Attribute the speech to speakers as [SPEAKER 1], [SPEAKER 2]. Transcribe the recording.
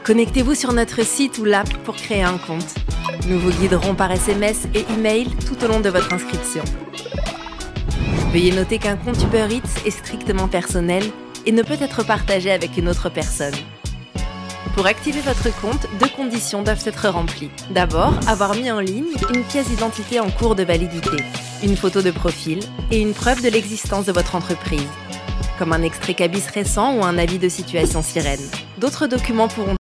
[SPEAKER 1] Connectez-vous sur notre site ou l'app pour créer un compte. Nous vous guiderons par SMS et email tout au long de votre inscription. Veuillez noter qu'un compte Uber Eats est strictement personnel et ne peut être partagé avec une autre personne. Pour activer votre compte, 2 conditions doivent être remplies. D'abord, avoir mis en ligne une pièce d'identité en cours de validité, une photo de profil et une preuve de l'existence de votre entreprise, comme un extrait cabis récent ou un avis de situation sirène. D'autres documents pourront